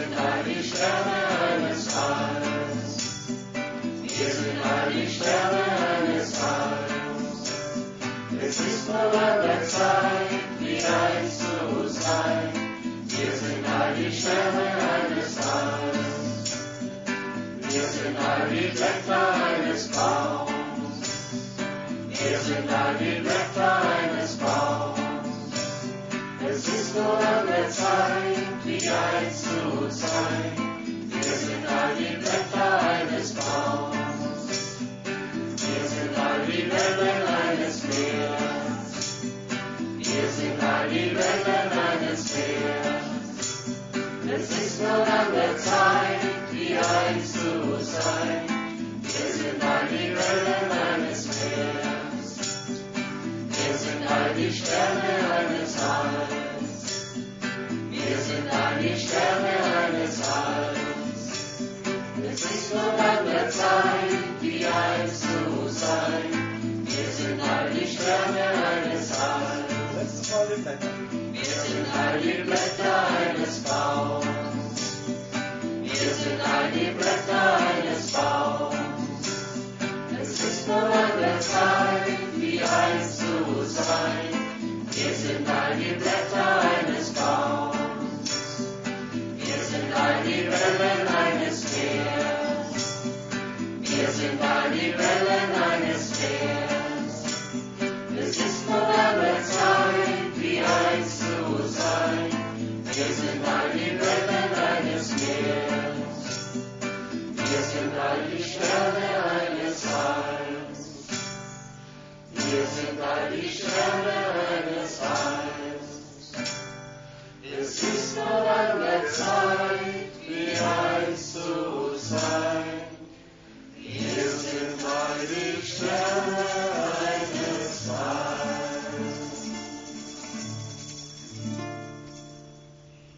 sind all die Sterne eines Tages. Wir sind all die Sterne eines Tages. Es ist wohl an der Zeit, wieder eins zu sein. Wir sind all die Sterne eines Tages. Wir sind all die Blätter eines Baums. Wir sind all die Blätter eines Baums. Es ist wohl an der Zeit, wieder eins zu sein. Wir sind all die Blätter eines Baums. Wir sind all die Wellen eines Meeres. Wir sind all die Wellen eines Meeres. Es ist wohl an der Zeit, wieder eins zu sein. Wir sind all die Wellen eines Meeres. Wir sind all die Sterne eines Alls. Wir sind all die Sterne eines Alls. Es ist wohl an der Zeit, wieder eins zu sein. Wir sind all die Sterne eines Alls. Wir sind all die Blätter eines Baums. Wir sind all die Blätter eines Baums. Es ist wohl an der Zeit, wieder eins zu sein. Wir sind all die Blätter eines Baums. Wir sind all die Wellen eines Meeres. Wir sind all die Wellen eines Meeres. Es ist wohl an der Zeit, wieder eins zu sein. Wir sind all die Wellen eines Meeres. Wir sind all die Sterne eines Alls. Wir sind all die Sterne